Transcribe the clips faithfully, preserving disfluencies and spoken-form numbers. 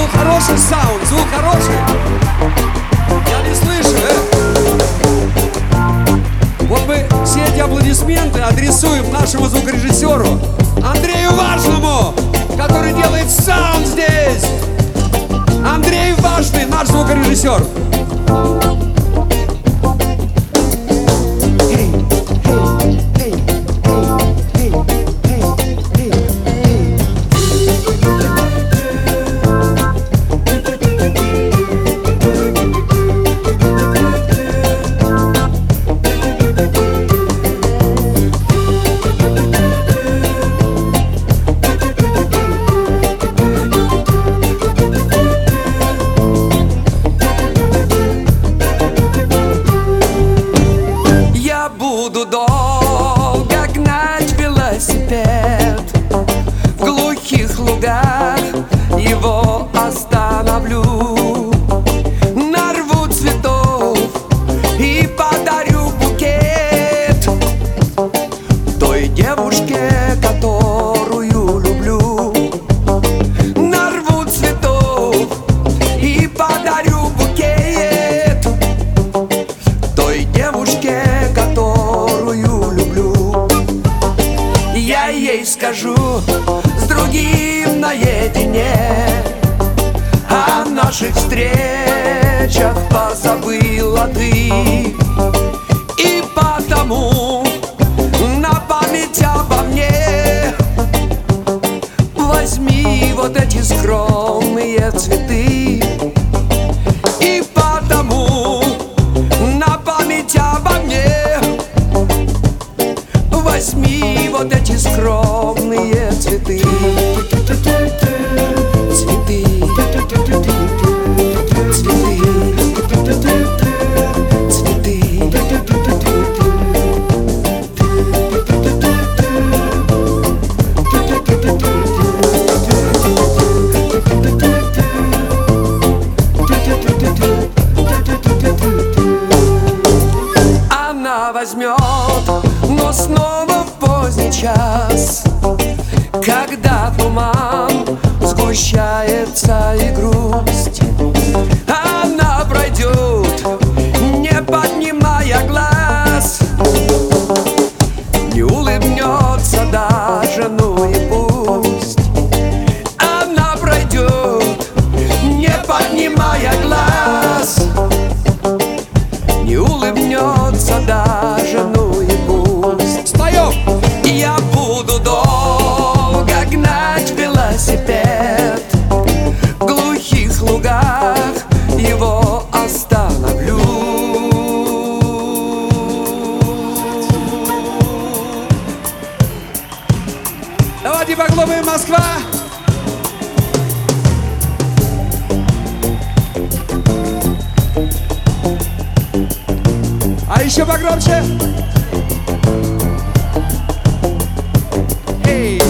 хороший саунд, звук хороший. Я не слышу, э? Вот мы все эти аплодисменты адресуем нашему звукорежиссеру Андрею Важному, который делает саунд здесь. Андрей Важный, наш звукорежиссер. Буду долго гнать велосипед, в глухих лугах его остановлю. Нарву цветов и подарю букет той девушке, которую люблю. Нарву цветов и подарю букет той девушке, которую люблю. Я ей скажу с другим наедине о наших встречах позабыла ты. И потому на память обо мне возьми вот эти скромные цветы. И потому на память обо мне возьми вот эти скромные цветы. Цветы, она возьмет, но снова в поздний час, когда туман сгущается и грусть. Она пройдет, не поднимая глаз, не улыбнется даже, ну и пусть. Она пройдет, не поднимая глаз, не улыбнется даже, ну и пусть. Споем! Я буду долго гнать велосипед, в глухих лугах его остановлю. Давайте похлопаем, Москва! А еще погромче! Эй!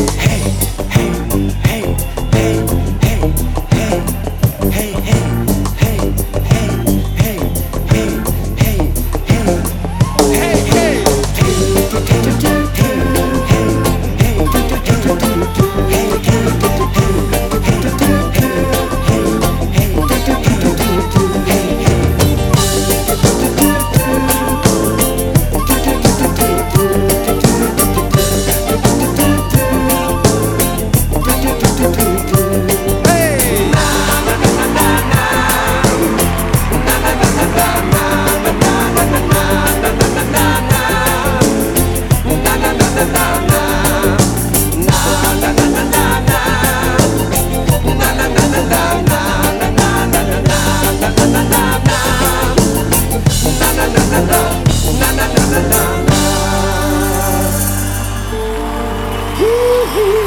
Ooh.